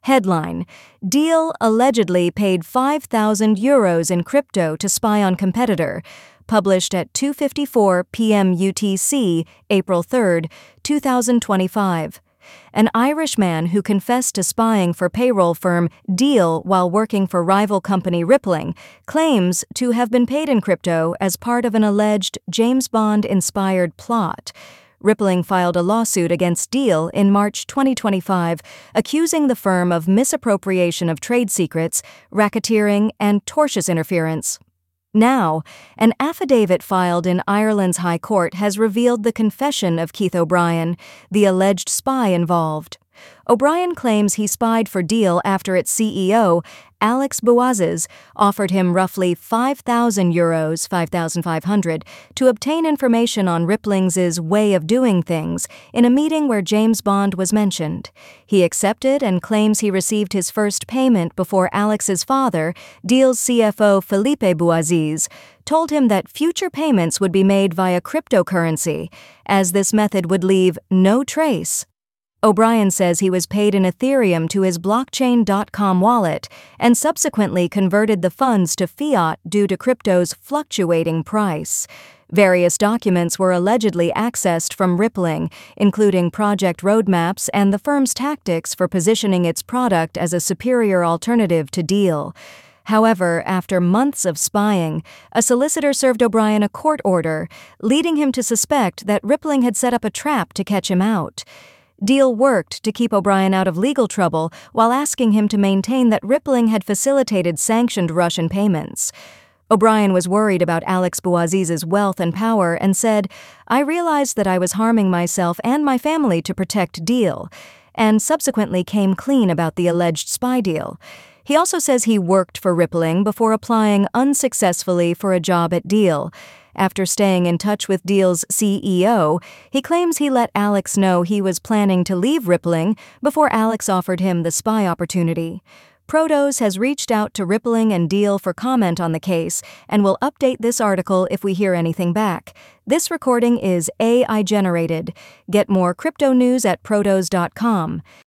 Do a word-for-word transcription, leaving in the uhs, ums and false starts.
Headline: Deal allegedly paid five thousand euros in crypto to spy on competitor. Published at two fifty-four p m U T C, April third, two thousand twenty-five. An Irish man who confessed to spying for payroll firm Deel while working for rival company Rippling claims to have been paid in crypto as part of an alleged James Bond-inspired plot. Rippling filed a lawsuit against Deel in March twenty twenty-five, accusing the firm of misappropriation of trade secrets, racketeering, and tortious interference. Now, an affidavit filed in Ireland's High Court has revealed the confession of Keith O'Brien, the alleged spy involved. O'Brien claims he spied for Deel after its C E O, Alex Bouaziz, offered him roughly five thousand euros five thousand five hundred to obtain information on Rippling's way of doing things in a meeting where James Bond was mentioned. He accepted and claims he received his first payment before Alex's father, Deel's C F O Felipe Bouaziz, told him that future payments would be made via cryptocurrency, as this method would leave no trace. O'Brien says he was paid in Ethereum to his blockchain dot com wallet and subsequently converted the funds to fiat due to crypto's fluctuating price. Various documents were allegedly accessed from Rippling, including project roadmaps and the firm's tactics for positioning its product as a superior alternative to Deel. However, after months of spying, a solicitor served O'Brien a court order, leading him to suspect that Rippling had set up a trap to catch him out. Deel worked to keep O'Brien out of legal trouble while asking him to maintain that Rippling had facilitated sanctioned Russian payments. O'Brien was worried about Alex Bouaziz's wealth and power and said, "I realized that I was harming myself and my family to protect Deel," and subsequently came clean about the alleged spy deal. He also says he worked for Rippling before applying unsuccessfully for a job at Deel. After staying in touch with Deel's C E O, he claims he let Alex know he was planning to leave Rippling before Alex offered him the spy opportunity. Protos has reached out to Rippling and Deel for comment on the case and will update this article if we hear anything back. This recording is A I generated. Get more crypto news at protos dot com.